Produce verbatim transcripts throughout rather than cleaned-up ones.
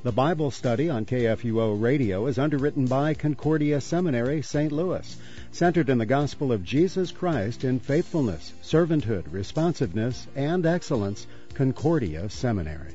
The Bible study on K F U O Radio is underwritten by Concordia Seminary, Saint Louis, centered in the gospel of Jesus Christ in faithfulness, servanthood, responsiveness, and excellence. Concordia Seminary.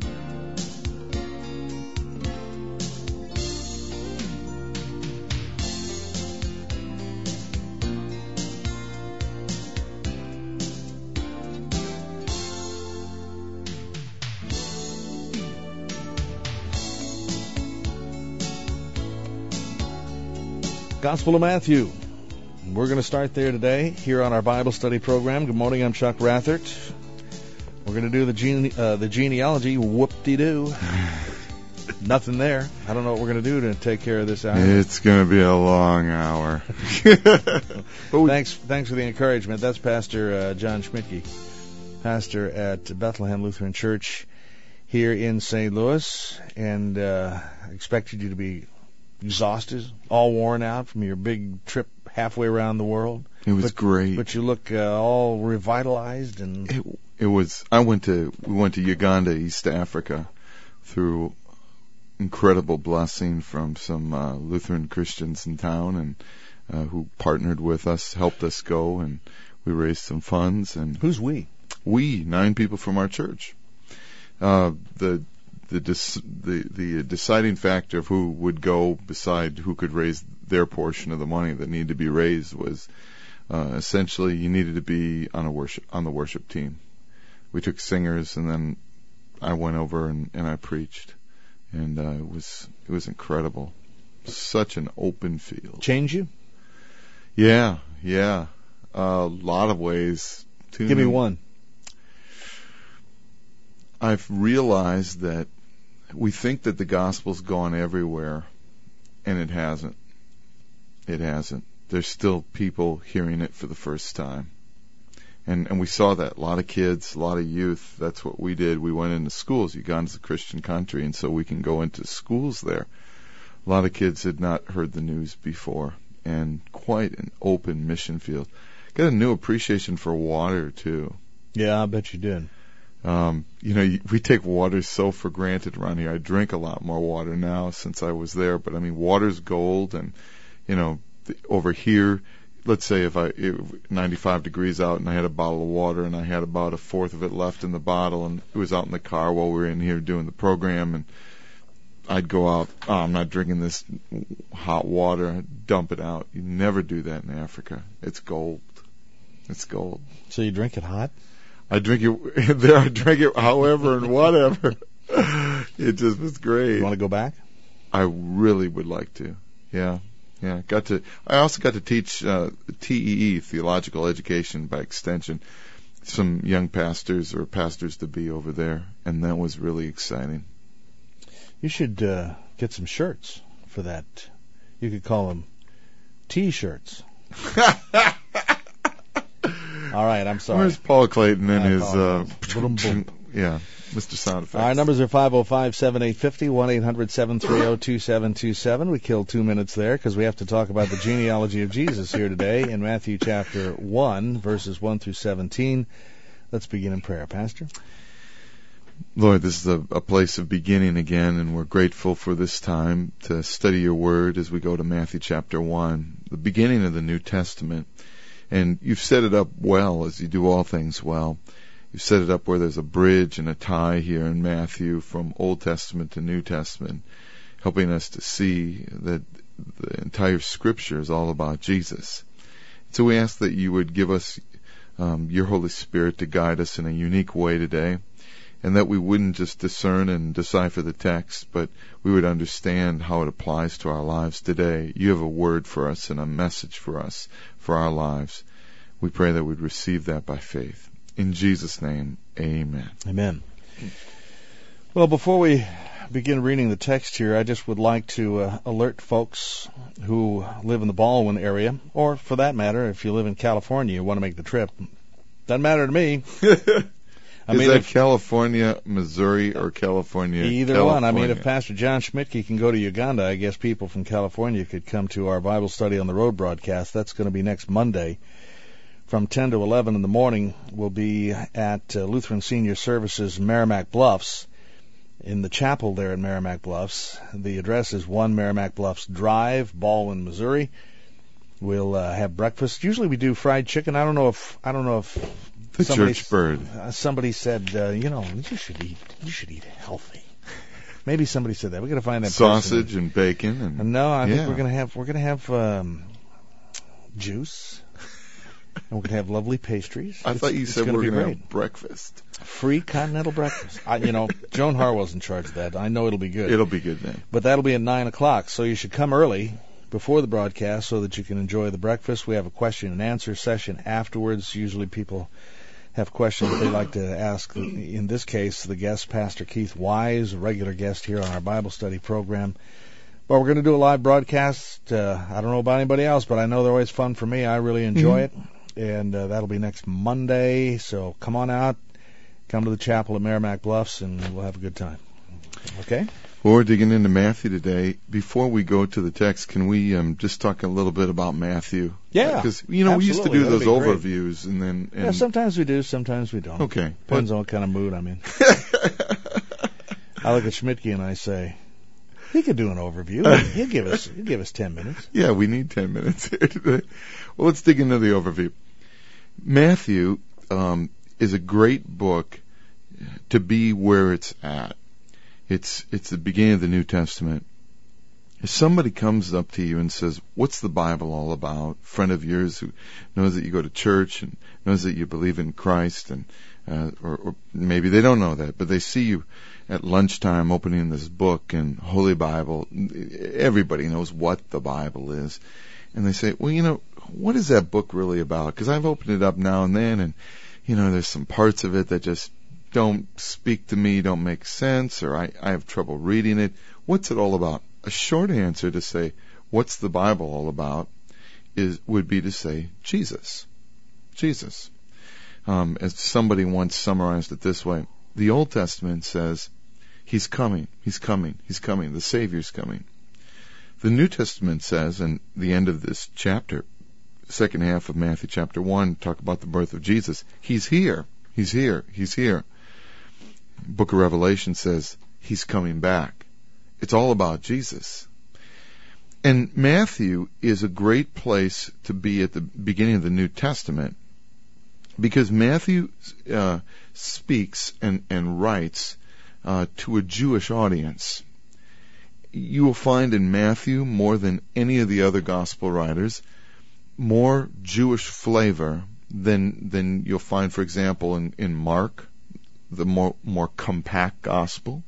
Gospel of Matthew. We're going to start there today here on our Bible study program. Good morning, I'm Chuck Rathert. We're going to do the gene, uh, the genealogy. Whoop-de-doo. Nothing there. I don't know what we're going to do to take care of this hour. It's going to be a long hour. But we, thanks, thanks for the encouragement. That's Pastor uh, John Schmidtke, pastor at Bethlehem Lutheran Church here in Saint Louis, and uh, I expected you to be exhausted, all worn out from your big trip halfway around the world. It was but, great. But you look uh, all revitalized and it, it was. I went to we went to Uganda, East Africa, through incredible blessing from some uh, Lutheran Christians in town, and uh, who partnered with us, helped us go, and we raised some funds. And who's we? We nine people from our church. Uh, the The, dis- the the deciding factor of who would go beside who could raise their portion of the money that needed to be raised was uh, essentially you needed to be on a worship on the worship team. We took singers, and then I went over and, and I preached, and uh, it was it was incredible. Such an open field. Change you? Yeah, yeah, a lot of ways. To Give me one. I've realized that we think that the gospel's gone everywhere, and it hasn't. It hasn't. There's still people hearing it for the first time. And and we saw that. A lot of kids, a lot of youth. That's what we did. We went into schools. Uganda's a Christian country, and so we can go into schools there. A lot of kids had not heard the news before, and quite an open mission field. Got a new appreciation for water, too. Yeah, I bet you did. Um, you know, we take water so for granted around here. I drink a lot more water now since I was there, but I mean, water's gold, and, you know, the, over here, let's say if I, it, ninety-five degrees out and I had a bottle of water and I had about a fourth of it left in the bottle, and it was out in the car while we were in here doing the program, and I'd go out, oh, I'm not drinking this hot water, I'd dump it out. You never do that in Africa. It's gold. It's gold. So you drink it hot? I drink it there. I drink it however and whatever. It just was great. You want to go back? I really would like to. Yeah, yeah. Got to. I also got to teach uh, T E E, theological education by extension, some young pastors or pastors to be over there, and that was really exciting. You should uh, get some shirts for that. You could call them T-shirts. All right, I'm sorry. Where's Paul Clayton and I his, uh, boom, boom. yeah, Mister Sound Effects? Our numbers are five oh five, seven eight five oh, one eight hundred, seven three oh, two seven two seven. We killed two minutes there because we have to talk about the genealogy of Jesus here today in Matthew chapter one, verses one through seventeen. Let's begin in prayer, Pastor. Lord, this is a, a place of beginning again, and we're grateful for this time to study your word as we go to Matthew chapter one, the beginning of the New Testament. And you've set it up well, as you do all things well. You've set it up where there's a bridge and a tie here in Matthew from Old Testament to New Testament, helping us to see that the entire Scripture is all about Jesus. So we ask that you would give us um, your Holy Spirit to guide us in a unique way today, and that we wouldn't just discern and decipher the text, but we would understand how it applies to our lives today. You have a word for us and a message for us for our lives. We pray that we'd receive that by faith. In Jesus' name, amen. Amen. Well, before we begin reading the text here, I just would like to uh, alert folks who live in the Baldwin area, or for that matter, if you live in California, you want to make the trip. Doesn't matter to me. I Is mean, that if, California, Missouri, or California? Either California. one. I mean, if Pastor John Schmidtke can go to Uganda, I guess people from California could come to our Bible Study on the Road broadcast. That's going to be next Monday from ten to eleven in the morning. We'll be at uh, Lutheran Senior Services, Merrimack Bluffs. in the chapel there in Merrimack Bluffs. The address is one Merrimack Bluffs Drive, Baldwin, Missouri. We'll uh, have breakfast. Usually we do fried chicken. I don't know if I don't know if the church bird. Uh, somebody said, uh, you know, you should eat you should eat healthy. Maybe somebody said that. We're gonna find that sausage person. and bacon. And no, I yeah. think we're gonna have we're gonna have um, juice. And we're going to have lovely pastries. I it's, thought you said we were going to great. have breakfast. Free continental breakfast. I, you know, Joan Harwell's in charge of that. I know it'll be good. It'll be good then. But that'll be at nine o'clock, so you should come early before the broadcast so that you can enjoy the breakfast. We have a question and answer session afterwards. Usually people have questions that they like to ask. In this case, the guest, Pastor Keith Wise, a regular guest here on our Bible study program. But we're going to do a live broadcast. Uh, I don't know about anybody else, but I know they're always fun for me. I really enjoy mm-hmm. it. And uh, that'll be next Monday. So come on out, come to the chapel at Merrimack Bluffs, and we'll have a good time. Okay? Well, we're digging into Matthew today. Before we go to the text, can we um, just talk a little bit about Matthew? Yeah. Because, you know, absolutely. we used to do That'd those overviews. and then and Yeah, sometimes we do, sometimes we don't. Okay. Depends on what kind of mood I'm in. I look at Schmidtke and I say, he could do an overview. He'll give us he'll give us ten minutes. Yeah, we need ten minutes here today. Well, let's dig into the overview. Matthew um, is a great book to be where it's at. It's it's the beginning of the New Testament. If somebody comes up to you and says, "What's the Bible all about?" A friend of yours who knows that you go to church and knows that you believe in Christ, and uh, or, or maybe they don't know that, but they see you at lunchtime opening this book and Holy Bible. Everybody knows what the Bible is, and they say, "Well, you know, what is that book really about?" Because I've opened it up now and then, and you know, there's some parts of it that just don't speak to me, don't make sense, or I, I have trouble reading it. What's it all about? A short answer to say, what's the Bible all about, is would be to say, Jesus. Jesus. Um, as somebody once summarized it this way, the Old Testament says, He's coming, He's coming, He's coming, the Savior's coming. The New Testament says, in the end of this chapter, second half of Matthew chapter one, talk about the birth of Jesus, He's here, He's here, He's here. Book of Revelation says, He's coming back. It's all about Jesus. And Matthew is a great place to be at the beginning of the New Testament, because Matthew uh, speaks and, and writes uh, to a Jewish audience. You will find in Matthew, more than any of the other gospel writers, more Jewish flavor than than you'll find, for example, in, in Mark, the more more compact gospel,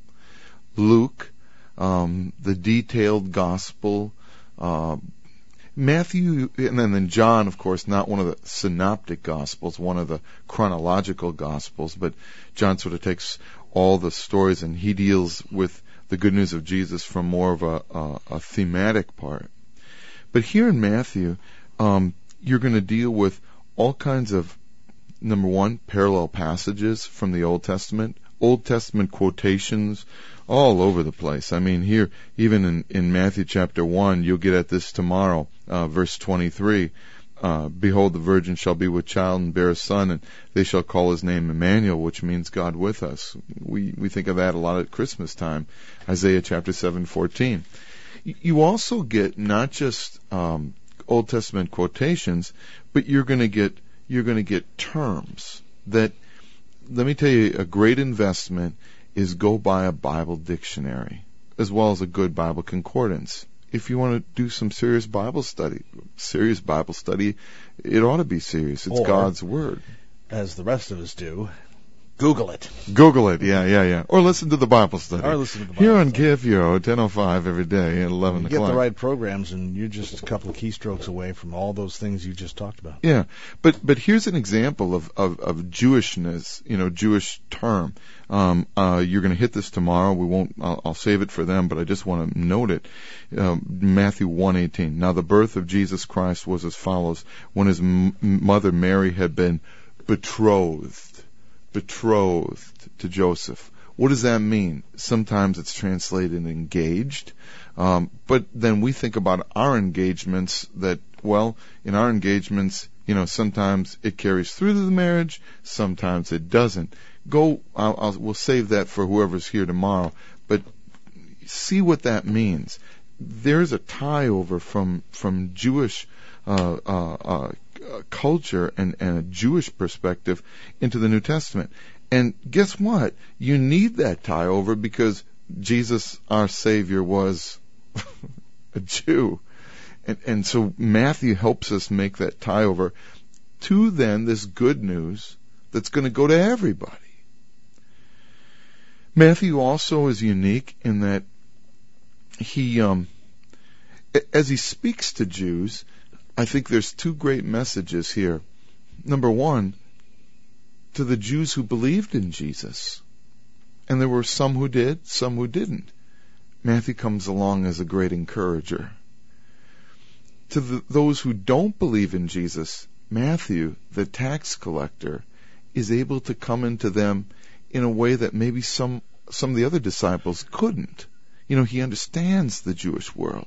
Luke, um, the detailed gospel, uh, Matthew, and then, then John, of course, not one of the synoptic gospels, one of the chronological gospels, but John sort of takes all the stories and he deals with the good news of Jesus from more of a, a, a thematic part. But here in Matthew, um, you're going to deal with all kinds of, number one, parallel passages from the Old Testament, Old Testament quotations all over the place. I mean, here, even in, in Matthew chapter one, you'll get at this tomorrow, uh, verse twenty-three, uh, Behold, the virgin shall be with child and bear a son, and they shall call his name Emmanuel, which means God with us. We, we think of that a lot at Christmas time. Isaiah chapter seven fourteen. You also get not just, um, Old Testament quotations, but you're going to get you're going to get terms that, let me tell you, a great investment is go buy a Bible dictionary as well as a good Bible concordance. If you want to do some serious Bible study, serious Bible study, it ought to be serious. It's or, God's Word. As the rest of us do, Google it. Google it, yeah, yeah, yeah. Or listen to the Bible study. Or listen to the Bible Here on study. K F U O, ten oh five every day at eleven you o'clock. get the right programs, and you're just a couple of keystrokes away from all those things you just talked about. Yeah, but but here's an example of, of, of Jewishness, you know, Jewish term. Um, uh, you're going to hit this tomorrow. We won't. I'll, I'll save it for them, but I just want to note it. Um, Matthew one eighteen. Now the birth of Jesus Christ was as follows: when his m- mother Mary had been betrothed. betrothed to Joseph. What does that mean? Sometimes it's translated engaged, um, but then we think about our engagements that, well, in our engagements, you know, sometimes it carries through to the marriage, sometimes it doesn't. go, I'll, I'll, we'll save that for whoever's here tomorrow, but see what that means. There's a tie over from, from Jewish uh, uh, uh, culture and, and a Jewish perspective into the New Testament. And guess what? You need that tie over because Jesus, our Savior, was a Jew. And, and so Matthew helps us make that tie over to then this good news that's going to go to everybody. Matthew also is unique in that he, um, as he speaks to Jews, I think there's two great messages here. Number one, to the Jews who believed in Jesus. And there were some who did, some who didn't. Matthew comes along as a great encourager. To the, those who don't believe in Jesus, Matthew, the tax collector, is able to come into them in a way that maybe some some of the other disciples couldn't. You know, he understands the Jewish world.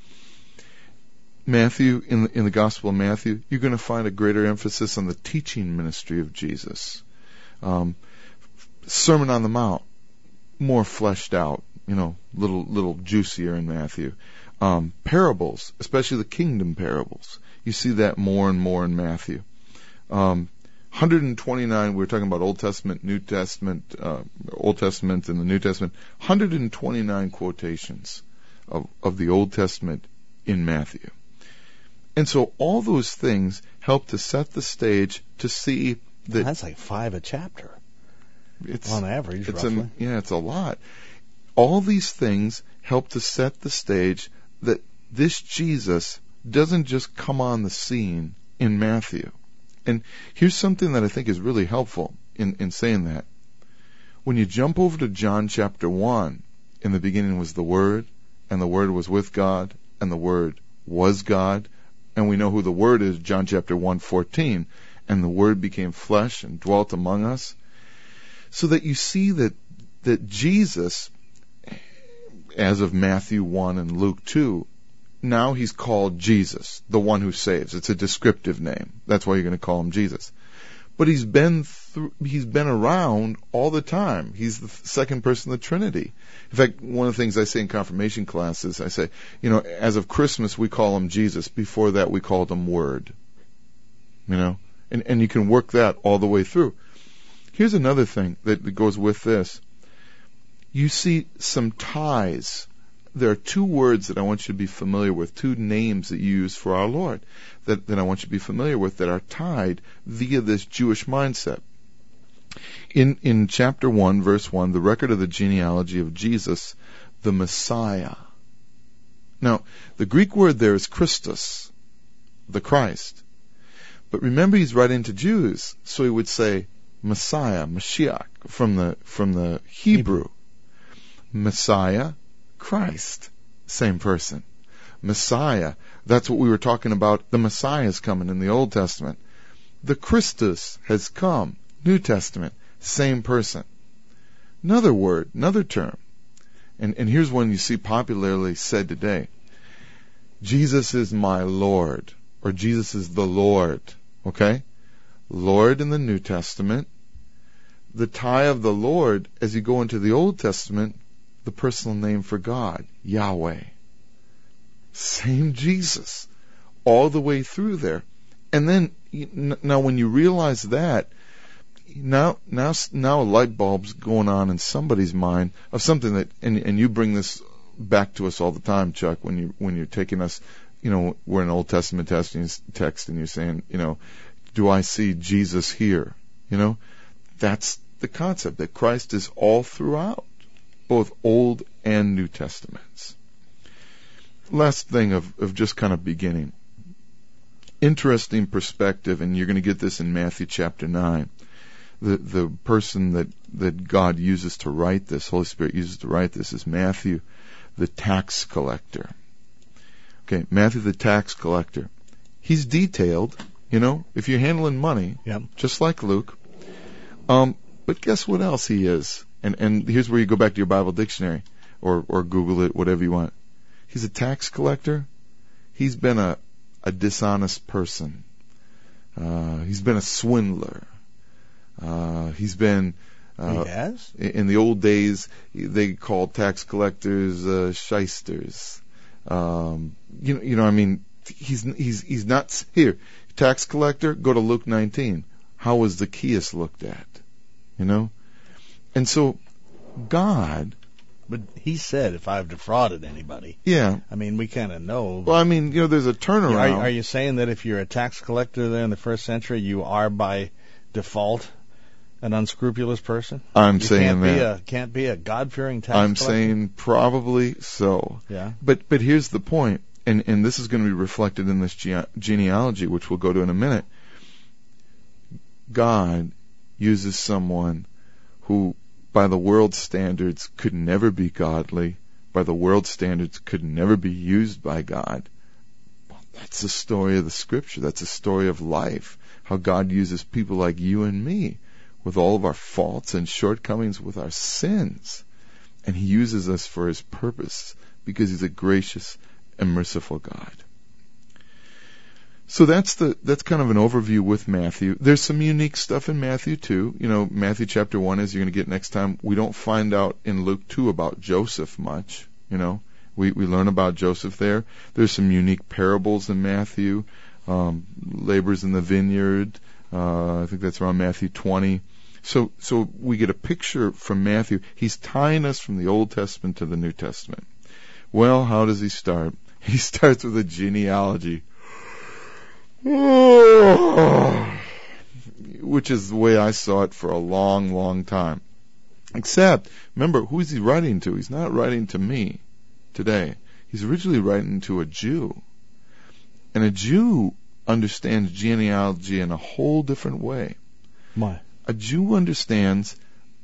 Matthew, in the, in the Gospel of Matthew, you're going to find a greater emphasis on the teaching ministry of Jesus. Um, Sermon on the Mount, more fleshed out, you know, little little juicier in Matthew. Um, parables, especially the kingdom parables, you see that more and more in Matthew. Um, one hundred twenty-nine, we were talking about Old Testament, New Testament, uh, Old Testament and the New Testament, one hundred twenty-nine quotations of, of the Old Testament in Matthew. And so all those things help to set the stage to see that... Well, that's like five a chapter, it's, on average, it's roughly. A, yeah, it's a lot. All these things help to set the stage that this Jesus doesn't just come on the scene in Matthew. And here's something that I think is really helpful in, in saying that. When you jump over to John chapter one, in the beginning was the Word, and the Word was with God, and the Word was God, and we know who the Word is, John chapter one fourteen, and the Word became flesh and dwelt among us, so that you see that that Jesus, as of Matthew one and Luke two, now he's called Jesus, the one who saves. It's a descriptive name. That's why you're going to call him Jesus. But he's been through, he's been around all the time. He's the second person of the Trinity. In fact, one of the things I say in confirmation classes, I say, you know, as of Christmas we call him Jesus. Before that we called him Word. You know, and and you can work that all the way through. Here's another thing that goes with this. You see some ties. There are two words that I want you to be familiar with, two names that you use for our Lord that, that I want you to be familiar with that are tied via this Jewish mindset. In in chapter one, verse one, the record of the genealogy of Jesus, the Messiah. Now, the Greek word there is Christos, the Christ. But remember, he's writing to Jews, so he would say Messiah, Mashiach, from the from the Hebrew. Messiah, Christ, same person. Messiah, that's what we were talking about. The Messiah is coming in the Old Testament. The Christus has come, New Testament, same person. Another word, another term. And, and here's one you see popularly said today. Jesus is my Lord, or Jesus is the Lord. Okay? Lord in the New Testament. The tie of the Lord, as you go into the Old Testament, the personal name for God, Yahweh. Same Jesus, all the way through there. And then, now when you realize that, now now now a light bulb's going on in somebody's mind of something that, and and you bring this back to us all the time, Chuck, when you when you're taking us, you know, we're in Old Testament text and you're saying, you know, do I see Jesus here? You know, that's the concept, that Christ is all throughout, both Old and New Testaments. Last thing of, of just kind of beginning. Interesting perspective, and you're going to get this in Matthew chapter nine. The the person that, that God uses to write this, Holy Spirit uses to write this, is Matthew, the tax collector. Okay, Matthew the tax collector. He's detailed, you know, if you're handling money, yep. just like Luke. Um, but guess what else he is? And and here's where you go back to your Bible dictionary, or or Google it, whatever you want. He's a tax collector. He's been a, a dishonest person. Uh, he's been a swindler. Uh, he's been Uh, he has? In the old days, they called tax collectors uh, shysters. Um, you know, you know, I mean, he's he's he's not here. Tax collector, go to Luke nineteen. How was Zacchaeus looked at? You know, and so God. But he said, if I've defrauded anybody. Yeah. I mean, we kind of know. Well, I mean, you know, there's a turnaround. Are, are you saying that if you're a tax collector there in the first century, you are by default an unscrupulous person? I'm you saying can't that. Be a, can't be a God-fearing tax I'm collector? saying probably so. Yeah. But but here's the point, and, and this is going to be reflected in this ge- genealogy, which we'll go to in a minute. God uses someone who, by the world's standards, could never be godly, by the world's standards, could never be used by God. Well, that's the story of the Scripture. That's the story of life, how God uses people like you and me with all of our faults and shortcomings, with our sins. And He uses us for His purpose because He's a gracious and merciful God. So that's the that's kind of an overview with Matthew. There's some unique stuff in Matthew too. You know, Matthew chapter one, as you're going to get next time, we don't find out in Luke two about Joseph much. You know, we we learn about Joseph there. There's some unique parables in Matthew. Um, labors in the vineyard. Uh, I think that's around Matthew twenty. So so we get a picture from Matthew. He's tying us from the Old Testament to the New Testament. Well, how does he start? He starts with a genealogy. Which is the way I saw it for a long, long time. Except, remember, who's he writing to? He's not writing to me today. He's originally writing to a Jew. And a Jew understands genealogy in a whole different way. Why? A Jew understands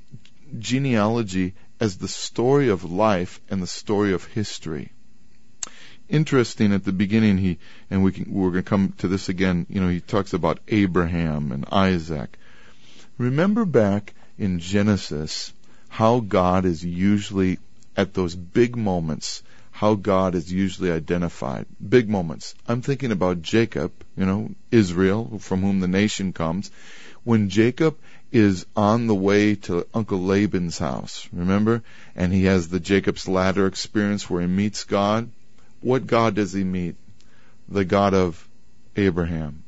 genealogy as the story of life and the story of history. Interesting, at the beginning, he and we can, we're going to come to this again. You know, he talks about Abraham and Isaac. Remember back in Genesis how God is usually at those big moments. How God is usually identified. Big moments. I'm thinking about Jacob. You know, Israel, from whom the nation comes. When Jacob is on the way to Uncle Laban's house, remember, and he has the Jacob's Ladder experience where he meets God. What God does he meet? The God of Abraham,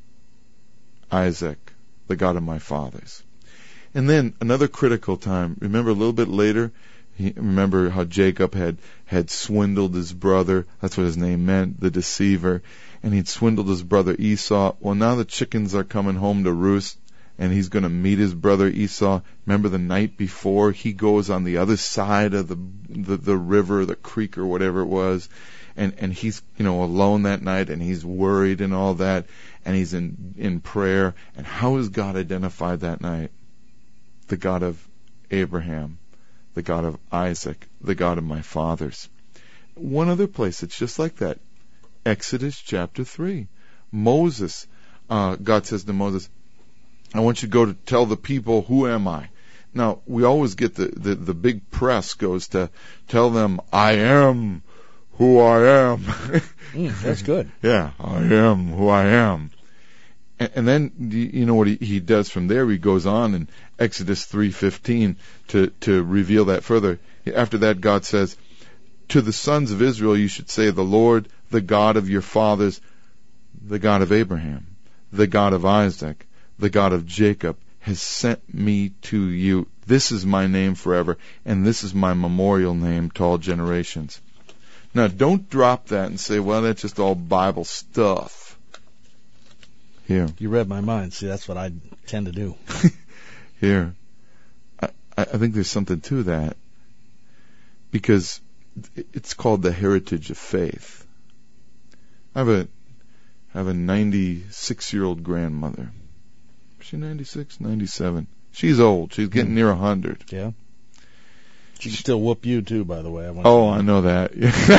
Isaac, the God of my fathers. And then another critical time. Remember a little bit later, he, remember how Jacob had, had swindled his brother. That's what his name meant, the deceiver. And he'd swindled his brother Esau. Well, now the chickens are coming home to roost, and he's going to meet his brother Esau. Remember the night before, he goes on the other side of the the, the river, the creek or whatever it was. And, and he's, you know, alone that night, and he's worried and all that, and he's in, in prayer. And how is God identified that night? The God of Abraham, the God of Isaac, the God of my fathers. One other place, it's just like that. Exodus chapter three. Moses, uh, God says to Moses, I want you to go to tell the people, who am I? Now, we always get the, the, the big press goes to tell them, I am who I am. mm, that's good. Yeah, I am who I am. And, and then, you know what he, he does from there? He goes on in Exodus three fifteen to, to reveal that further. After that, God says, to the sons of Israel you should say, the Lord, the God of your fathers, the God of Abraham, the God of Isaac, the God of Jacob, has sent me to you. This is my name forever, and this is my memorial name to all generations. Now, don't drop that and say, well, that's just all Bible stuff. Here. You read my mind. See, that's what I tend to do. Here. I, I think there's something to that. Because it's called the heritage of faith. I have a, I have a ninety-six-year-old grandmother. Is she ninety-six? ninety-seven. She's old. She's getting near one hundred. Yeah. She can still whoop you, too, by the way. I oh, I know that.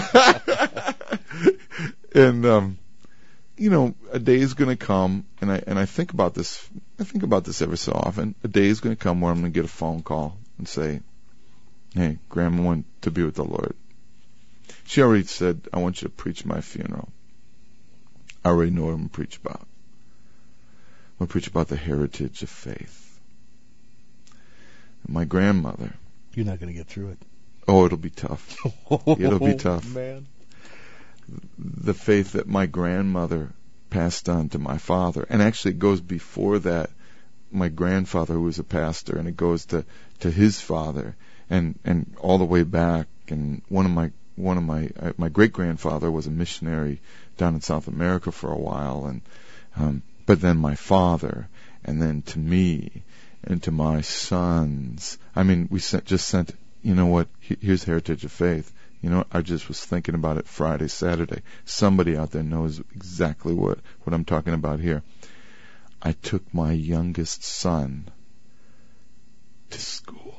And, um, you know, a day is going to come, and I and I think about this, I think about this every so often. A day is going to come where I'm going to get a phone call and say, hey, Grandma went to be with the Lord. She already said, I want you to preach my funeral. I already know what I'm going to preach about. I'm going to preach about the heritage of faith. my grandmother. You're not going to get through it. Oh, it'll be tough. It'll be tough. Man. The faith that my grandmother passed on to my father, and actually it goes before that, my grandfather who was a pastor, and it goes to, to his father, and, and all the way back. And one of my one of my uh, my great grandfather was a missionary down in South America for a while, and um, but then my father, and then to me, and to my sons. I mean, we sent, just sent. You know what? Here's Heritage of Faith. You know, I just was thinking about it Friday, Saturday. Somebody out there knows exactly what, what I'm talking about here. I took my youngest son to school.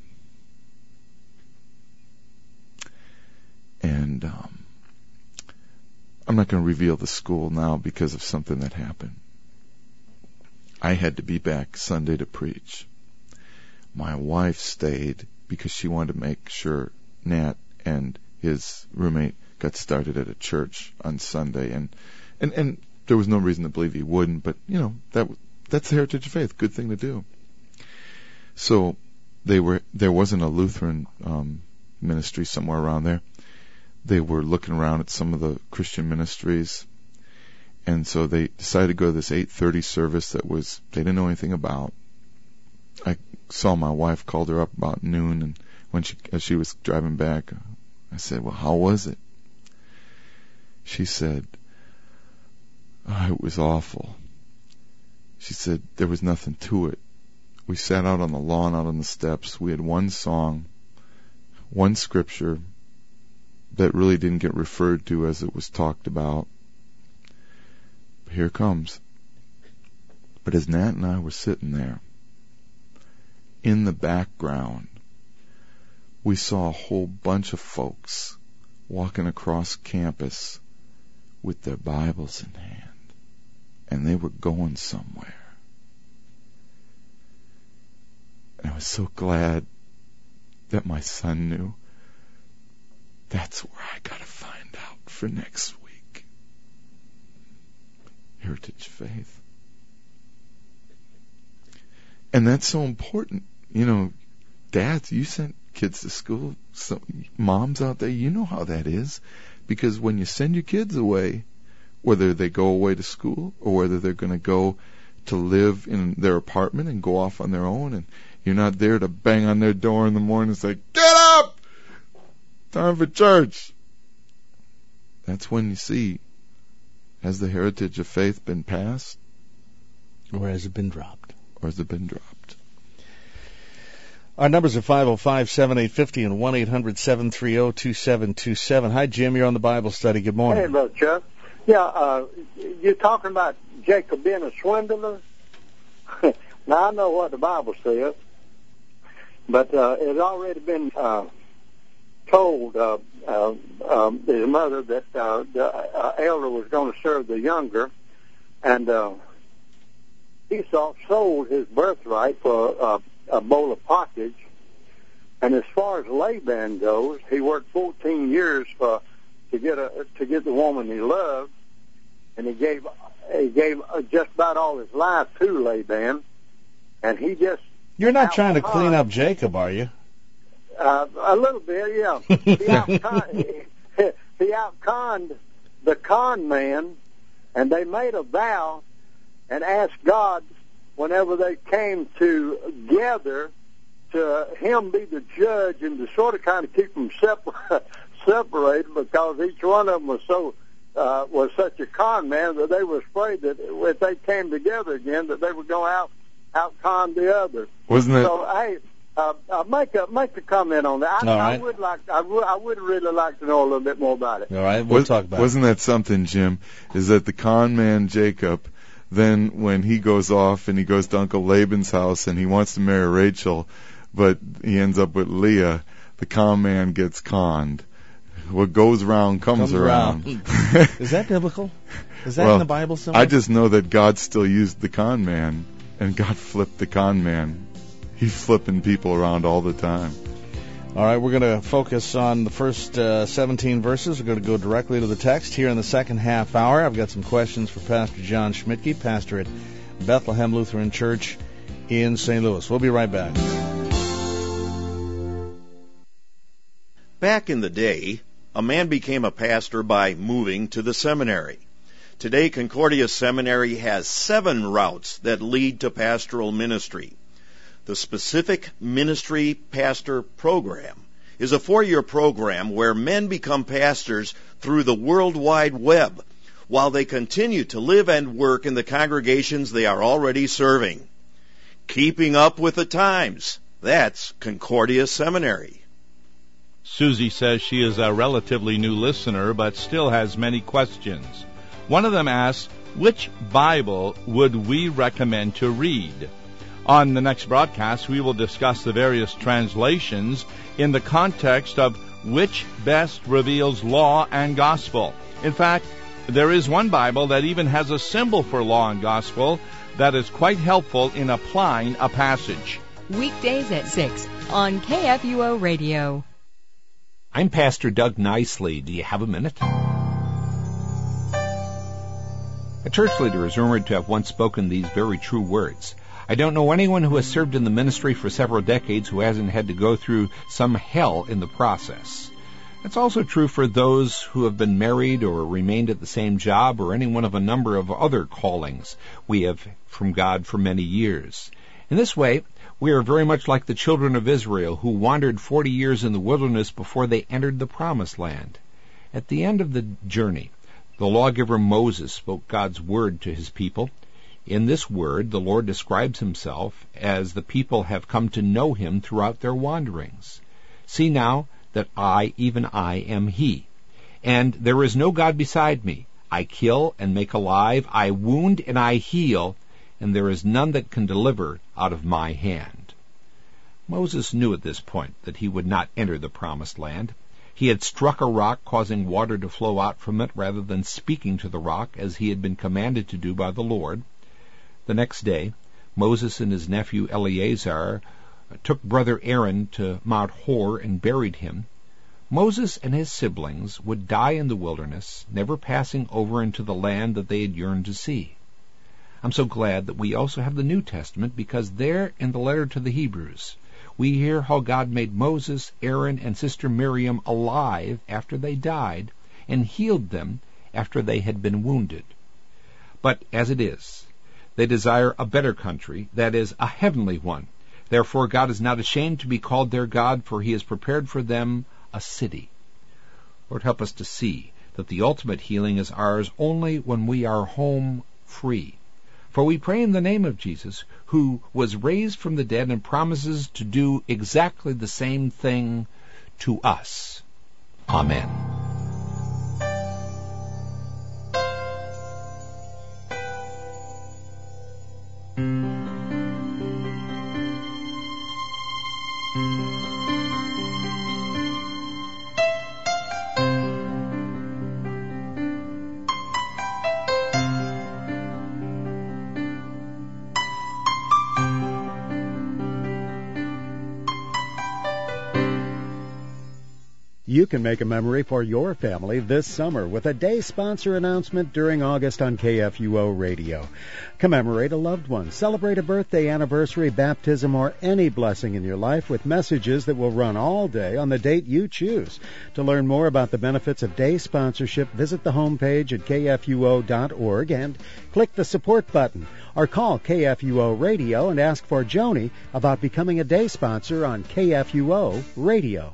And um, I'm not going to reveal the school now because of something that happened. I had to be back Sunday to preach. My wife stayed because she wanted to make sure Nat and his roommate got started at a church on Sunday, and and and there was no reason to believe he wouldn't, but you know that that's the Heritage of Faith, good thing to do. So they were there wasn't a Lutheran um, ministry somewhere around there. They were looking around at some of the Christian ministries, and so they decided to go to this eight thirty service that was they didn't know anything about. I saw my wife, called her up about noon, and when she as she was driving back, I said, "Well, how was it?" She said, oh, "It was awful." She said, "There was nothing to it. We sat out on the lawn, out on the steps. We had one song, one scripture that really didn't get referred to as it was talked about. Here it comes." But as Nat and I were sitting there, in the background, we saw a whole bunch of folks walking across campus with their Bibles in hand, and they were going somewhere. And I was so glad that my son knew that's where I got to find out for next week. Heritage Faith. And that's so important. You know, dads, you sent kids to school. So moms out there, you know how that is. Because when you send your kids away, whether they go away to school or whether they're going to go to live in their apartment and go off on their own, and you're not there to bang on their door in the morning and say, "Get up! Time for church." That's when you see, has the Heritage of Faith been passed? Or has it been dropped? Or has it been dropped? Our numbers are five oh five, seven eight five oh and one eight hundred, seven three zero, two seven two seven. Hi, Jim. You're on the Bible study. Good morning. Hey, Brother Chuck. Yeah, uh, you're talking about Jacob being a swindler? Now, I know what the Bible says, but uh, it had already been uh, told uh, uh, um, his mother that uh, the uh, elder was going to serve the younger, and uh, Esau sold his birthright for uh, a bowl of pottage. And as far as Laban goes, he worked fourteen years for to get a to get the woman he loved, and he gave he gave just about all his life to Laban, and he just you're not trying to clean up Jacob, are you? Uh, a little bit, yeah. He outconned, he outconned the con man, and they made a vow and asked God whenever they came together to him be the judge and to sort of kind of keep them separ- separated because each one of them was so uh, was such a con man that they were afraid that if they came together again that they would go out out con the other. Wasn't it? So hey, uh, uh, make a make a comment on that. I, All right. I would like I would I would really like to know a little bit more about it. All right, we'll Was, talk about wasn't it. that something, Jim? Is that the con man Jacob? Then when he goes off and he goes to Uncle Laban's house and he wants to marry Rachel, but he ends up with Leah, the con man gets conned. What goes around comes, Comes around. around. Is that biblical? Is that well, in the Bible somewhere? I just know that God still used the con man, and God flipped the con man. He's flipping people around all the time. All right, we're going to focus on the first uh, seventeen verses. We're going to go directly to the text here in the second half hour. I've got some questions for Pastor John Schmidtke, pastor at Bethlehem Lutheran Church in Saint Louis. We'll be right back. Back in the day, a man became a pastor by moving to the seminary. Today, Concordia Seminary has seven routes that lead to pastoral ministry. The Specific Ministry Pastor Program is a four-year program where men become pastors through the World Wide Web while they continue to live and work in the congregations they are already serving. Keeping up with the times. That's Concordia Seminary. Susie says she is a relatively new listener but still has many questions. One of them asks, which Bible would we recommend to read? On the next broadcast, we will discuss the various translations in the context of which best reveals law and gospel. In fact, there is one Bible that even has a symbol for law and gospel that is quite helpful in applying a passage. Weekdays at six on K F U O Radio. I'm Pastor Doug Nicely. Do you have a minute? A church leader is rumored to have once spoken these very true words. I don't know anyone who has served in the ministry for several decades who hasn't had to go through some hell in the process. It's also true for those who have been married or remained at the same job or any one of a number of other callings we have from God for many years. In this way, we are very much like the children of Israel who wandered forty years in the wilderness before they entered the promised land. At the end of the journey, the lawgiver Moses spoke God's word to his people. In this word, the Lord describes himself as the people have come to know him throughout their wanderings. See now that I, even I, am he. And there is no God beside me. I kill and make alive. I wound and I heal. And there is none that can deliver out of my hand. Moses knew at this point that he would not enter the promised land. He had struck a rock, causing water to flow out from it, rather than speaking to the rock, as he had been commanded to do by the Lord. The next day, Moses and his nephew Eleazar took brother Aaron to Mount Hor and buried him. Moses and his siblings would die in the wilderness, never passing over into the land that they had yearned to see. I'm so glad that we also have the New Testament, because there in the letter to the Hebrews, we hear how God made Moses, Aaron, and sister Miriam alive after they died, and healed them after they had been wounded. But as it is, they desire a better country, that is, a heavenly one. Therefore God is not ashamed to be called their God, for he has prepared for them a city. Lord, help us to see that the ultimate healing is ours only when we are home free. For we pray in the name of Jesus, who was raised from the dead and promises to do exactly the same thing to us. Amen. You can make a memory for your family this summer with a day sponsor announcement during August on K F U O Radio. Commemorate a loved one, celebrate a birthday, anniversary, baptism, or any blessing in your life with messages that will run all day on the date you choose. To learn more about the benefits of day sponsorship, visit the homepage at K F U O dot org and click the support button, or call K F U O Radio and ask for Joni about becoming a day sponsor on K F U O Radio.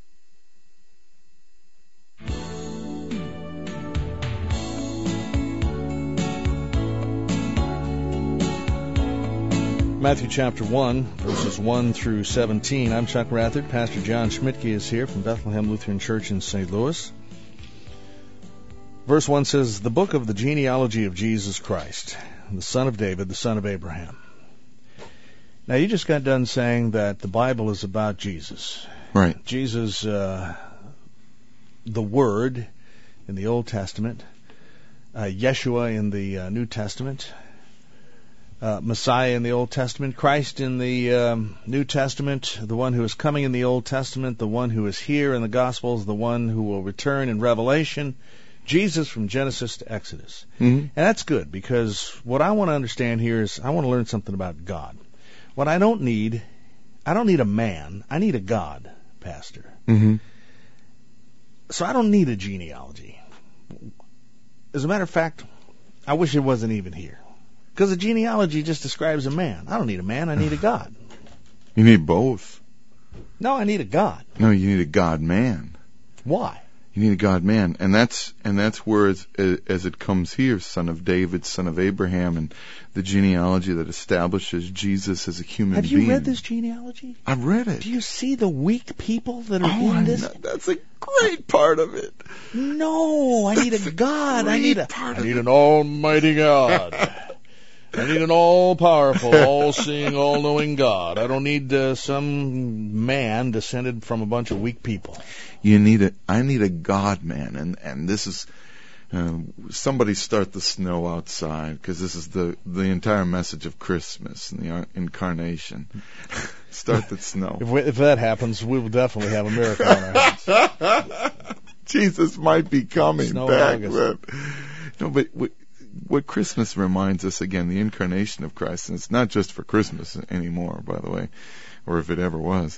Matthew chapter one, verses one through seventeen. I'm Chuck Rathard. Pastor John Schmidtke is here from Bethlehem Lutheran Church in Saint Louis. Verse one says, the book of the genealogy of Jesus Christ, the son of David, the son of Abraham. Now, you just got done saying that the Bible is about Jesus. Right. Jesus, uh, the Word in the Old Testament, uh, Yeshua in the uh, New Testament, Uh, Messiah in the Old Testament, Christ in the um, New Testament, the one who is coming in the Old Testament, the one who is here in the Gospels, the one who will return in Revelation, Jesus from Genesis to Exodus. Mm-hmm. And that's good, because what I want to understand here is I want to learn something about God. What I don't need, I don't need a man, I need a God, Pastor. Mm-hmm. so I don't need a genealogy. As a matter of fact, I wish it wasn't even here. Because a genealogy just describes a man. I don't need a man, I need a God. You need both. No, I need a God. No, you need a God-man. Why? You need a God-man, and that's and that's where, as, as it comes here, son of David, son of Abraham, and the genealogy that establishes Jesus as a human Have being. you read this genealogy? I've read it. Do you see the weak people that are oh, in this? I know. That's a great part of it. No, I need a God. I need a. Part I of need it. an Almighty God. I need an all-powerful, all-seeing, all-knowing God. I don't need uh, some man descended from a bunch of weak people. You need a. I need a God man, and and this is. Uh, somebody start the snow outside, because this is the the entire message of Christmas and the incarnation. Start the snow. If, we, if that happens, we will definitely have a miracle on our hands. Jesus might be coming Snow back. in But, no, but what, what Christmas reminds us, again, the incarnation of Christ, and it's not just for Christmas anymore, by the way, or if it ever was.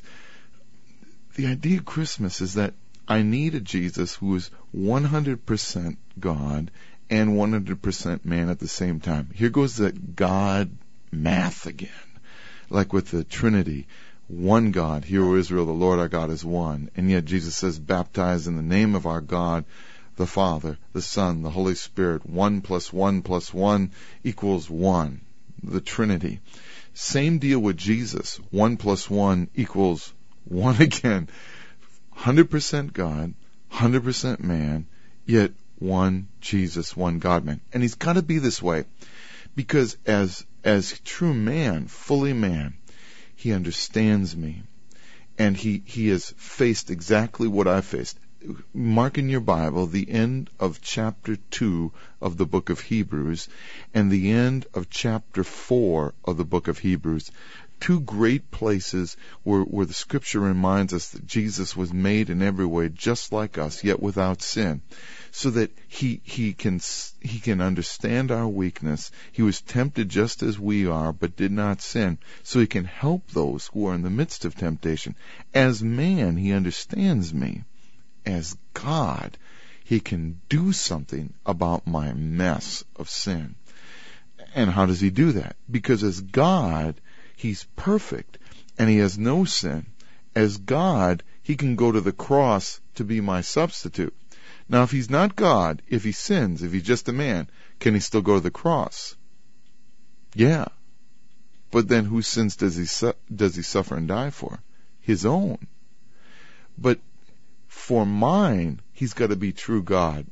The idea of Christmas is that I need a Jesus who is one hundred percent God and one hundred percent man at the same time. Here goes the God math again. Like with the Trinity. One God. Hear, O Israel, the Lord our God is one. And yet Jesus says, baptize in the name of our God, the Father, the Son, the Holy Spirit. One plus one plus one equals one. The Trinity. Same deal with Jesus. One plus one equals one again. one hundred percent God, one hundred percent man, yet one Jesus, one God-man. And he's got to be this way, because as as true man, fully man, he understands me, and he, he has faced exactly what I faced. Mark in your Bible the end of chapter two of the book of Hebrews and the end of chapter four of the book of Hebrews. Two great places where, where the scripture reminds us that Jesus was made in every way just like us, yet without sin, so that he he can he can understand our weakness. He was tempted just as we are, but did not sin, so he can help those who are in the midst of temptation. As man, he understands me. As God, he can do something about my mess of sin. And how does he do that? Because as God, he's perfect, and he has no sin. As God, he can go to the cross to be my substitute. Now, if he's not God, if he sins, if he's just a man, can he still go to the cross? Yeah. But then whose sins does he su- does he suffer and die for? His own. But for mine, he's got to be true God.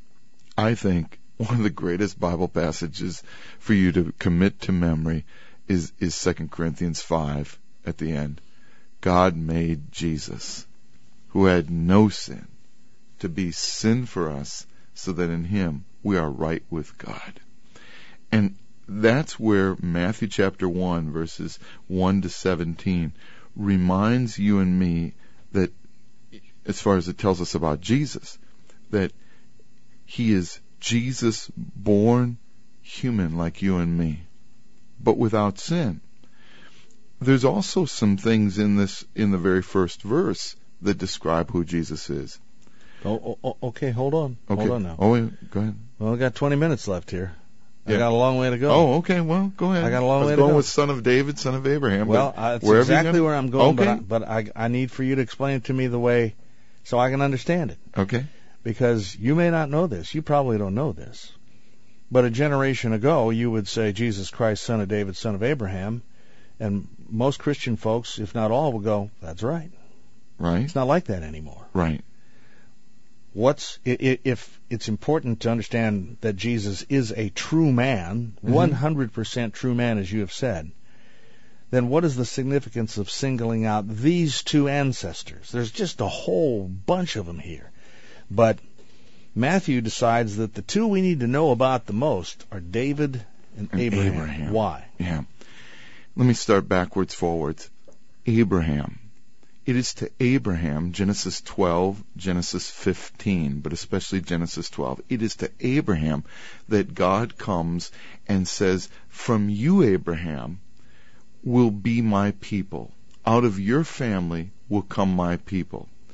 I think one of the greatest Bible passages for you to commit to memory is is Second Corinthians five at the end. God made Jesus, who had no sin, to be sin for us, so that in him we are right with God. And that's where Matthew chapter one, verses one to seventeen, reminds you and me that, as far as it tells us about Jesus, that he is Jesus born human like you and me, but without sin. There's also some things in this, in the very first verse, that describe who Jesus is. Oh, oh, okay, hold on. Okay. Hold on now. Oh, wait, go ahead. Well, I got twenty minutes left here. Yeah. I got a long way to go. Oh, okay, well, go ahead. I got a long I was way to going go. with son of David, son of Abraham. Well, but uh, that's wherever you're exactly gonna- where I'm going, Okay. but, I, but I, I need for you to explain it to me the way, so I can understand it. Okay. Because you may not know this. You probably don't know this. But a generation ago, you would say Jesus Christ, son of David, son of Abraham, and most Christian folks, if not all, will go, that's right. Right. It's not like that anymore. Right. What's i- i- if it's important to understand that Jesus is a true man, Mm-hmm. one hundred percent true man, as you have said, then what is the significance of singling out these two ancestors? There's just a whole bunch of them here. But Matthew decides that the two we need to know about the most are David and, And Abraham. Abraham. Why? Yeah. Let me start backwards, forwards. Abraham. It is to Abraham, Genesis twelve, Genesis fifteen, but especially Genesis twelve. It is to Abraham that God comes and says, from you, Abraham, will be my people. Out of your family will come my people.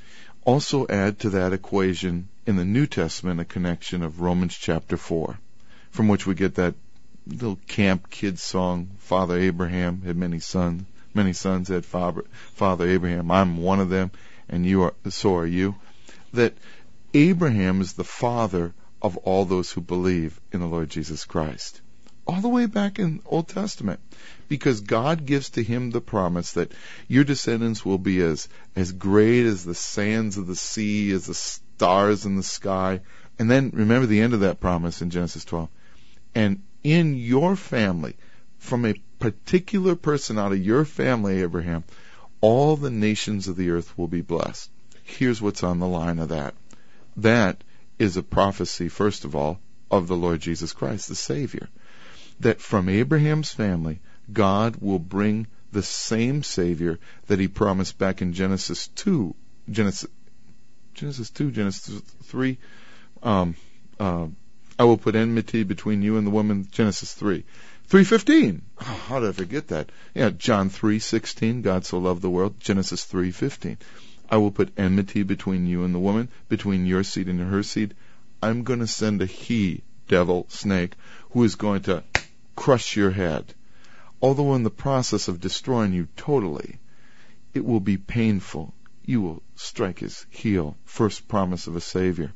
Also add to that equation in the New Testament a connection of Romans chapter four, from which we get that little camp kid song, Father Abraham had many sons, many sons had Father, Father Abraham, I'm one of them, and you are, so are you. That Abraham is the father of all those who believe in the Lord Jesus Christ. All the way back in Old Testament. Because God gives to him the promise that your descendants will be as, as great as the sands of the sea, as the stars in the sky. And then remember the end of that promise in Genesis twelve. And in your family, from a particular person out of your family, Abraham, all the nations of the earth will be blessed. Here's what's on the line of that. That is a prophecy, first of all, of the Lord Jesus Christ, the Savior. That from Abraham's family, God will bring the same Savior that he promised back in Genesis two, Genesis, Genesis two, Genesis three. Um, uh, I will put enmity between you and the woman, Genesis three. three fifteen. Oh, how did I forget that? Yeah, John three sixteen, God so loved the world, Genesis three fifteen. I will put enmity between you and the woman, between your seed and her seed. I'm going to send a he, devil, snake, who is going to crush your head. Although in the process of destroying you totally, it will be painful. You will strike his heel. First promise of a Savior.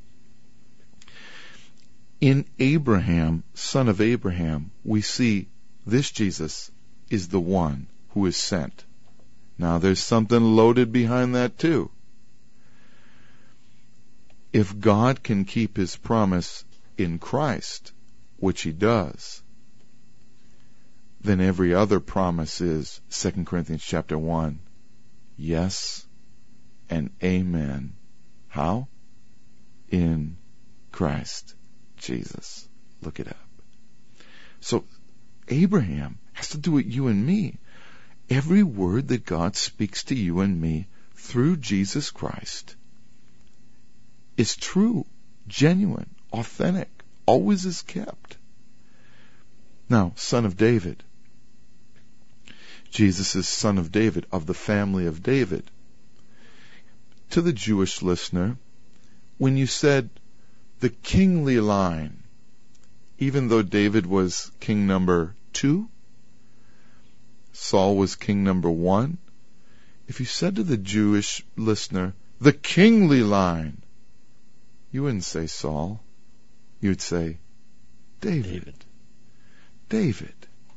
In Abraham, son of Abraham, we see this Jesus is the one who is sent. Now there's something loaded behind that too. If God can keep his promise in Christ, which he does, then every other promise is, Second Corinthians chapter one, yes and amen. How? In Christ Jesus. Look it up. So Abraham has to do with you and me. Every word that God speaks to you and me through Jesus Christ is true, genuine, authentic, always is kept. Now, son of David. Jesus is son of David, of the family of David. To the Jewish listener, when you said the kingly line, even though David was king number two, Saul was king number one, if you said to the Jewish listener, the kingly line, you wouldn't say Saul. You'd say David. David. David.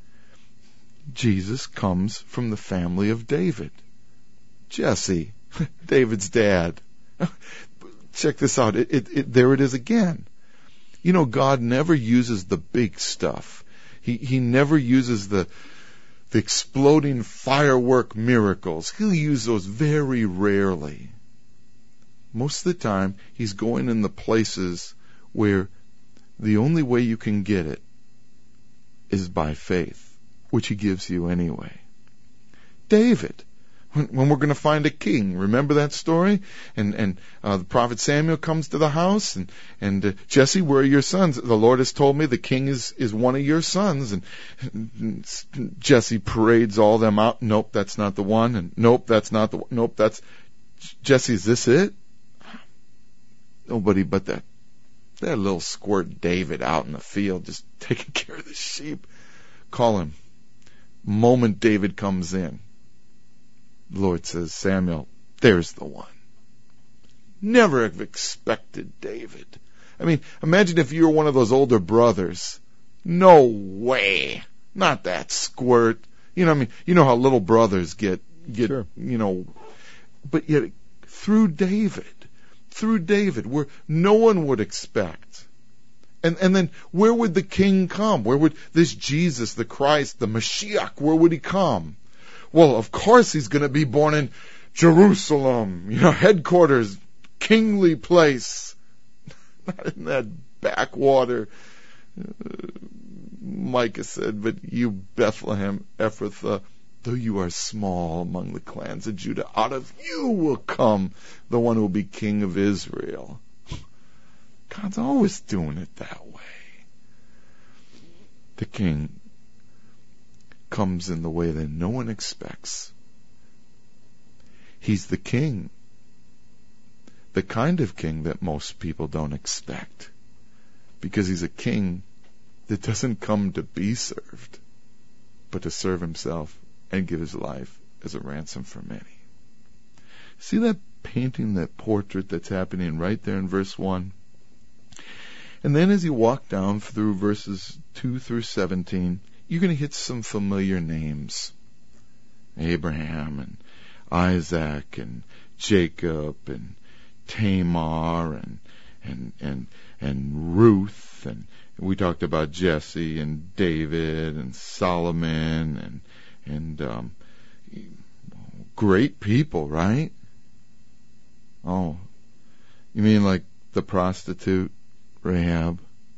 Jesus comes from the family of David. Jesse, David's dad. Check this out. It, it, it, there it is again. You know, God never uses the big stuff. He, he never uses the, the exploding firework miracles. He'll use those very rarely. Most of the time, he's going in the places where the only way you can get it is by faith, which he gives you anyway. David, when, when we're going to find a king, remember that story? And and uh, the prophet Samuel comes to the house, and and uh, Jesse, where are your sons? The Lord has told me the king is is one of your sons. And, and Jesse parades all them out. Nope, that's not the one. And nope, that's not the one. Nope, that's Jesse. Is this it? Nobody but that that little squirt David out in the field, just taking care of the sheep. Call him. Moment David comes in, the Lord says, Samuel, there's the one. Never have expected David. I mean, imagine if you were one of those older brothers. No way. Not that squirt. You know, I mean, you know how little brothers get, get, sure. you know, but yet through David, through David, where no one would expect. And and then where would the king come? Where would this Jesus, the Christ, the Mashiach, where would he come? Well, of course he's going to be born in Jerusalem, you know, headquarters, kingly place. Not in that backwater. Uh, Micah said, but you, Bethlehem, Ephrathah, though you are small among the clans of Judah, out of you will come the one who will be king of Israel. God's always doing it that way. The king comes in the way that no one expects. He's the king the kind of king that most people don't expect, because he's a king that doesn't come to be served, but to serve himself and give his life as a ransom for many. See that painting, that portrait that's happening right there in verse one? And then as you walk down through verses two through seventeen, you're going to hit some familiar names. Abraham and Isaac and Jacob and Tamar and and and and Ruth, and we talked about Jesse and David and Solomon and and um, great people, right? Oh, you mean like the prostitute Rahab?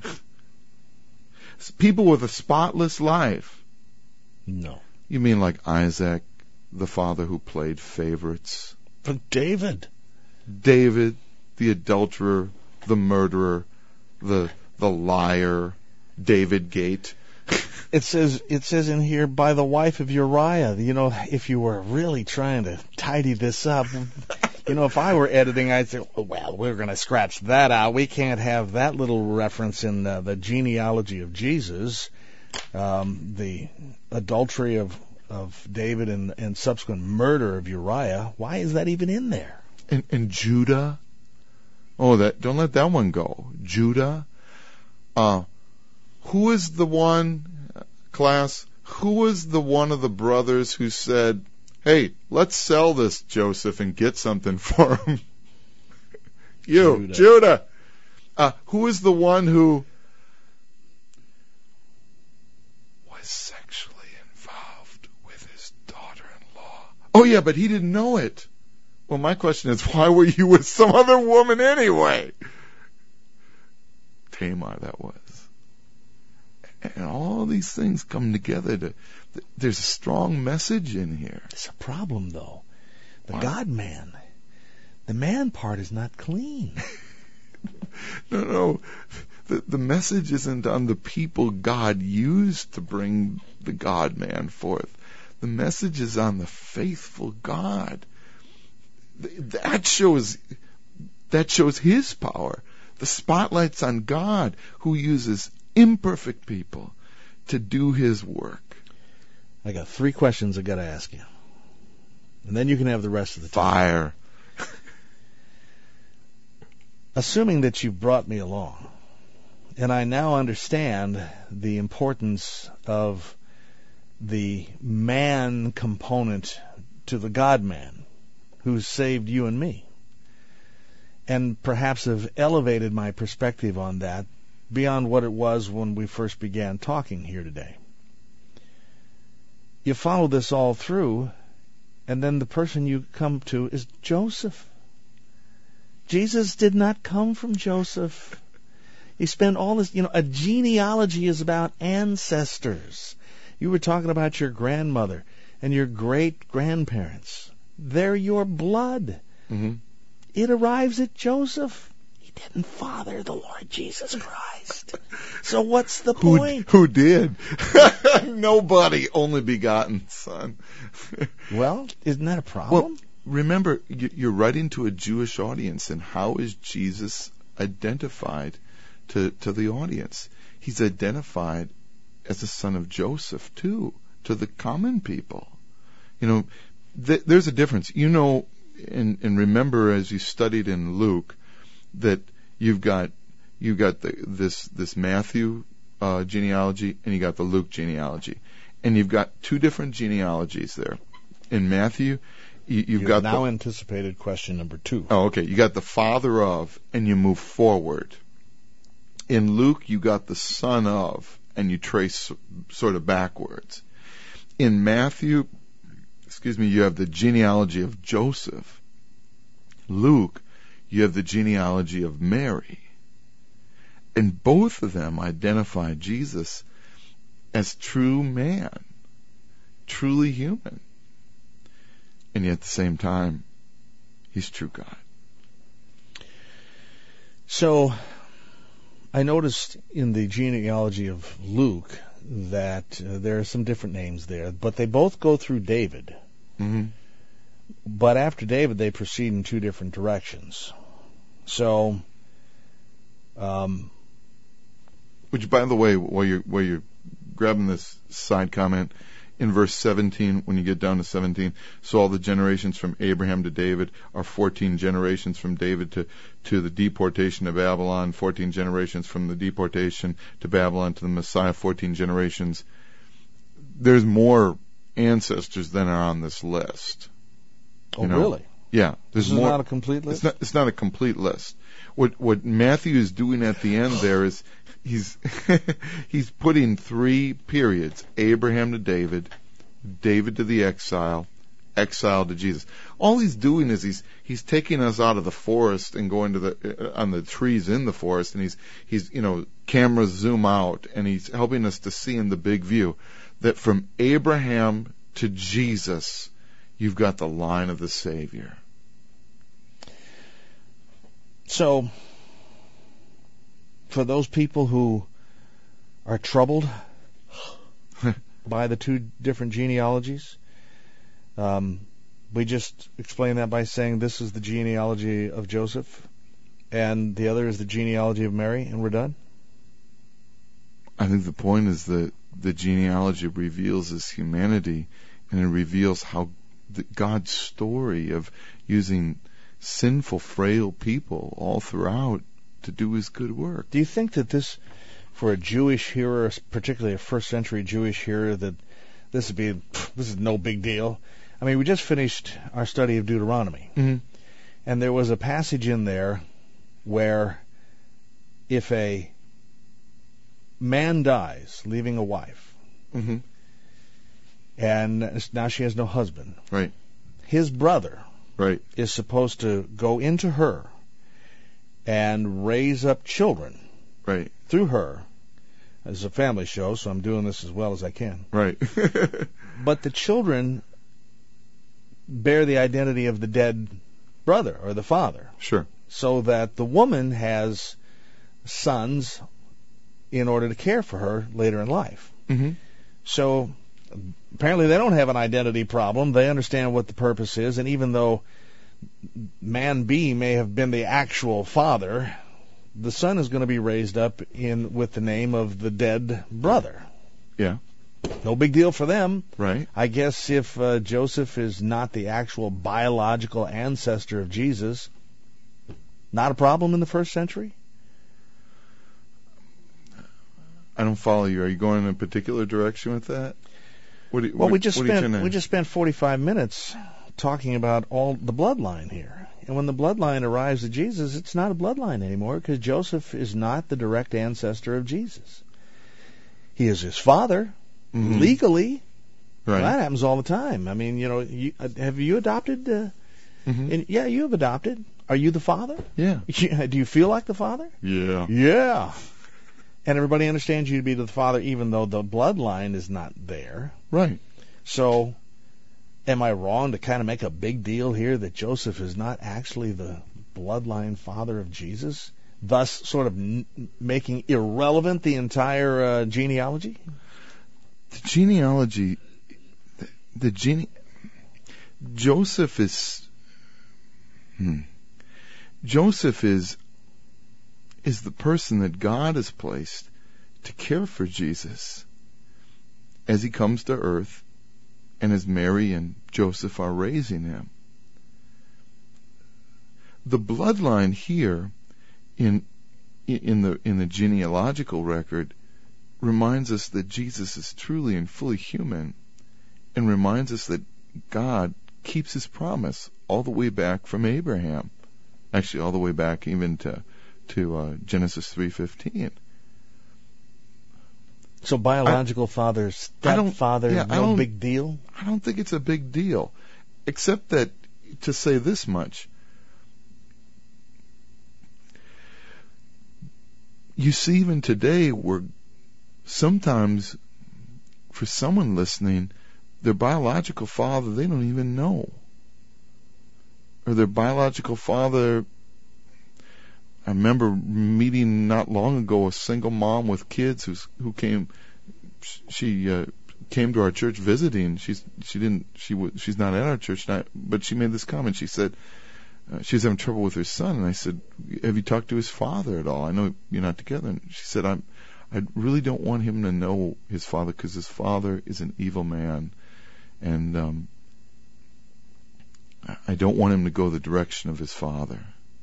People with a spotless life. No. You mean like Isaac, the father who played favorites? But David. David, the adulterer, the murderer, the the liar, David Gate. It says it says in here, by the wife of Uriah. You know, if you were really trying to tidy this up, you know, if I were editing, I'd say, oh, well, we're going to scratch that out. We can't have that little reference in uh, the genealogy of Jesus, um, the adultery of of David and, and subsequent murder of Uriah. Why is that even in there? And, and Judah. Oh, that don't let that one go. Judah. Uh, who is the one, class? Who was the one of the brothers who said, "Hey, let's sell this Joseph and get something for him"? You, Judah. Judah. Uh, who is the one who was sexually involved with his daughter-in-law? Oh yeah, but he didn't know it. Well, my question is, why were you with some other woman anyway? Tamar, that was. And all these things come together to, there's a strong message in here. It's a problem, though. The What? God-man. The man part is not clean. No, no. The, the message isn't on the people God used to bring the God-man forth. The message is on the faithful God. That shows, that shows His power. The spotlight's on God, who uses imperfect people to do His work. I got three questions I got to ask you, and then you can have the rest of the time. Fire. Assuming that you brought me along, and I now understand the importance of the man component to the God-man who saved you and me, and perhaps have elevated my perspective on that beyond what it was when we first began talking here today. You follow this all through, and then the person you come to is Joseph. Jesus did not come from Joseph. You spend all this, you know, a genealogy is about ancestors. You were talking about your grandmother and your great-grandparents. They're your blood. Mm-hmm. It arrives at Joseph. He didn't father the Lord Jesus Christ. So what's the Who, point? who did? Nobody. Only begotten Son. Well, isn't that a problem? Well, remember, you're writing to a Jewish audience, and how is Jesus identified to, to the audience? He's identified as the son of Joseph, too, to the common people. You know, th- there's a difference. You know, and, and remember as you studied in Luke, that you've got you've got the, this this Matthew uh, genealogy, and you got the Luke genealogy, and you've got two different genealogies there. In Matthew, you, you've, you've got now the, anticipated question number two. Oh, okay. You got the father of, and you move forward. In Luke, you got the son of, and you trace sort of backwards. In Matthew, excuse me, you have the genealogy of Joseph. Luke, you have the genealogy of Mary. And both of them identify Jesus as true man, truly human. And yet at the same time, He's true God. So, I noticed in the genealogy of Luke that uh, there are some different names there, but they both go through David. Mm-hmm. But after David, they proceed in two different directions. So, um, which, by the way, while you're while you're grabbing this side comment, in verse seventeen, when you get down to seventeen, so all the generations from Abraham to David are fourteen generations from David to, to the deportation to Babylon, fourteen generations from the deportation to Babylon to the Messiah, fourteen generations. There's more ancestors than are on this list. Oh, you know? Really? Yeah. There's this is more, not a complete list? It's not, it's not a complete list. What what Matthew is doing at the end there is he's he's putting three periods: Abraham to David, David to the exile, exile to Jesus. All he's doing is he's he's taking us out of the forest and going to the uh, on the trees in the forest, and he's he's you know cameras zoom out, and he's helping us to see in the big view that from Abraham to Jesus, you've got the line of the Savior. So, for those people who are troubled by the two different genealogies, um, we just explain that by saying this is the genealogy of Joseph and the other is the genealogy of Mary, and we're done? I think the point is that the genealogy reveals his humanity, and it reveals how the, God's story of using sinful, frail people all throughout to do his good work. Do you think that this, for a Jewish hearer, particularly a first century Jewish hearer, that this would be, this is no big deal? I mean, we just finished our study of Deuteronomy, mm-hmm. and there was a passage in there where if a man dies, leaving a wife, mm-hmm. and now she has no husband, right? His brother, right, is supposed to go into her and raise up children, right, through her. This is a family show, so I'm doing this as well as I can. Right. But the children bear the identity of the dead brother or the father. Sure. So that the woman has sons in order to care for her later in life. Mm-hmm. So apparently they don't have an identity problem. They understand what the purpose is, and even though man B may have been the actual father, the son is going to be raised up in with the name of the dead brother. Yeah. No big deal for them. Right. I guess if uh, Joseph is not the actual biological ancestor of Jesus, not a problem in the first century? I don't follow you. Are you going in a particular direction with that? What do you, well, what, we just what spent to... we just spent forty-five minutes talking about all the bloodline here. And when the bloodline arrives at Jesus, it's not a bloodline anymore because Joseph is not the direct ancestor of Jesus. He is his father, mm-hmm. legally. Right. Well, that happens all the time. I mean, you know, you, uh, have you adopted? Uh, mm-hmm. and, yeah, you have adopted. Are you the father? Yeah. Do you feel like the father? Yeah. Yeah. And everybody understands you to be the father even though the bloodline is not there. Right. So, am I wrong to kind of make a big deal here that Joseph is not actually the bloodline father of Jesus, thus sort of n- making irrelevant the entire uh, genealogy? The genealogy, the, the gene, Joseph is, hmm, Joseph is, is the person that God has placed to care for Jesus as he comes to earth and as Mary and Joseph are raising him. The bloodline here in in the in the genealogical record reminds us that Jesus is truly and fully human, and reminds us that God keeps his promise all the way back from Abraham, actually all the way back even to to uh, Genesis three fifteen. So biological I, father, stepfather, yeah, no big deal? I don't think it's a big deal, except that to say this much. You see, even today, where sometimes for someone listening, their biological father, they don't even know. Or their biological father, I remember meeting not long ago a single mom with kids who's, who came, she uh, came to our church visiting. She's she didn't she w- she's not at our church now, but she made this comment. She said, uh, she was having trouble with her son, and I said, have you talked to his father at all? I know you're not together. And she said, I'm, I really don't want him to know his father because his father is an evil man, and um, I don't want him to go the direction of his father.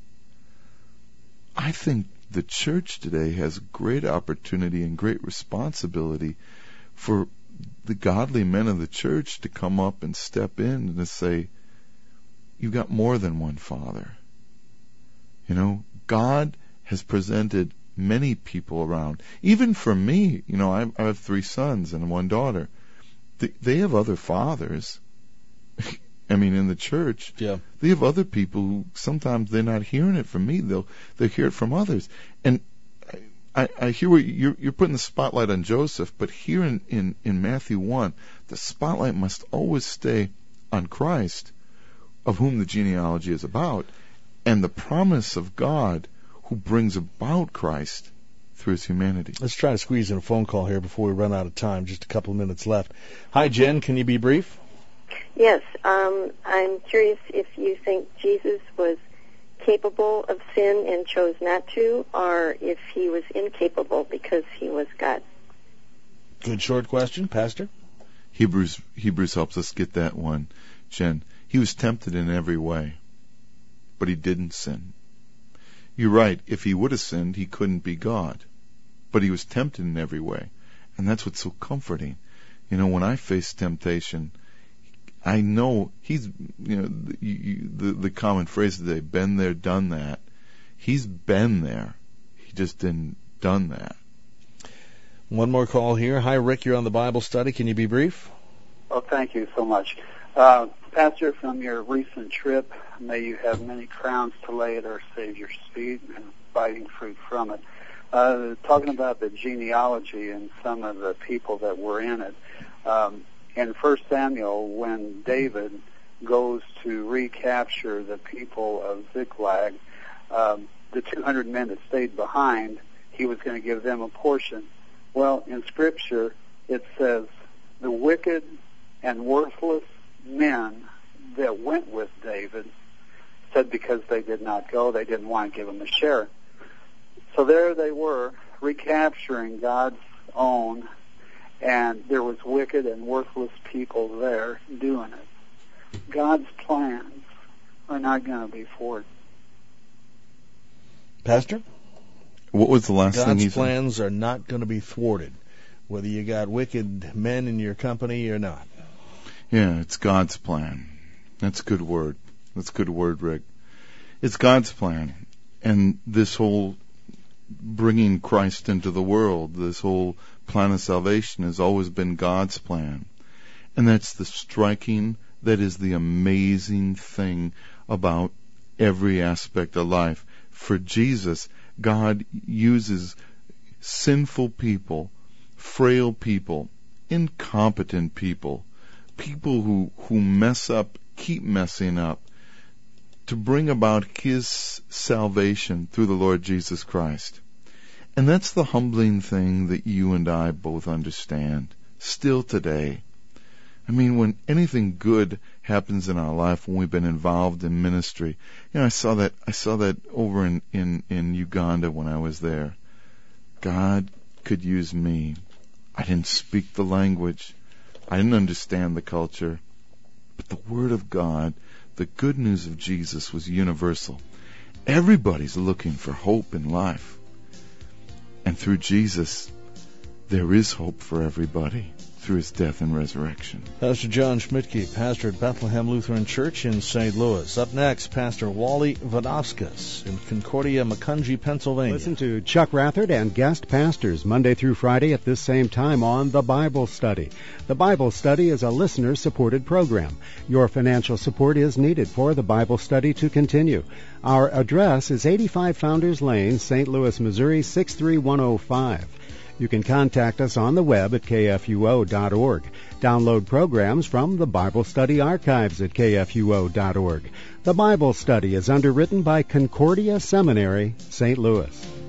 I think the church today has great opportunity and great responsibility for the godly men of the church to come up and step in and to say, you've got more than one father. You know, God has presented many people around. Even for me, you know, I, I have three sons and one daughter. They, they have other fathers. I mean, in the church, yeah. They have other people who sometimes they're not hearing it from me. They'll they hear it from others. And I, I hear what you're, you're putting the spotlight on Joseph, but here in, in, in Matthew one, the spotlight must always stay on Christ, of whom the genealogy is about, and the promise of God who brings about Christ through his humanity. Let's try to squeeze in a phone call here before we run out of time. Just a couple of minutes left. Hi, Jen. Can you be brief? Yes. Um, I'm curious if you think Jesus was capable of sin and chose not to, or if he was incapable because he was God. Good short question, Pastor. Hebrews Hebrews helps us get that one, Jen. He was tempted in every way, but he didn't sin. You're right. If he would have sinned, he couldn't be God. But he was tempted in every way. And that's what's so comforting. You know, when I face temptation, I know he's, you know, the, you, the, the common phrase today, been there, done that. He's been there. He just didn't done that. One more call here. Hi, Rick. You're on the Bible study. Can you be brief? Oh, thank you so much. Uh, Pastor, from your recent trip, may you have many crowns to lay at our Savior's feet and biting fruit from it. Uh, talking about the genealogy and some of the people that were in it, um, in First Samuel, when David goes to recapture the people of Ziklag, um, the two hundred men that stayed behind, he was going to give them a portion. Well, in Scripture, it says the wicked and worthless men that went with David said because they did not go, they didn't want to give him a share. So there they were, recapturing God's own, and there was wicked and worthless people there doing it. God's plans are not going to be thwarted. Pastor? What was the last God's thing he said? God's plans are not going to be thwarted, whether you got wicked men in your company or not. Yeah, it's God's plan. That's a good word. That's a good word, Rick. It's God's plan. And this whole bringing Christ into the world, this whole plan of salvation has always been God's plan. And that's the striking, that is the amazing thing about every aspect of life. For Jesus, God uses sinful people, frail people, incompetent people, people who, who mess up, keep messing up, to bring about His salvation through the Lord Jesus Christ. And that's the humbling thing that you and I both understand, still today. I mean, when anything good happens in our life, when we've been involved in ministry, you know, I saw that, I saw that over in, in, in Uganda when I was there. God could use me. I didn't speak the language. I didn't understand the culture. But the Word of God, the good news of Jesus, was universal. Everybody's looking for hope in life. And through Jesus, there is hope for everybody through His death and resurrection. Pastor John Schmidtke, pastor at Bethlehem Lutheran Church in Saint Louis. Up next, Pastor Wally Vodovskis in Concordia, Macungie, Pennsylvania. Listen to Chuck Rathert and guest pastors Monday through Friday at this same time on The Bible Study. The Bible Study is a listener-supported program. Your financial support is needed for The Bible Study to continue. Our address is eighty-five Founders Lane, Saint Louis, Missouri, six three one oh five. You can contact us on the web at k f u o dot org. Download programs from the Bible Study archives at k f u o dot org. The Bible Study is underwritten by Concordia Seminary, Saint Louis.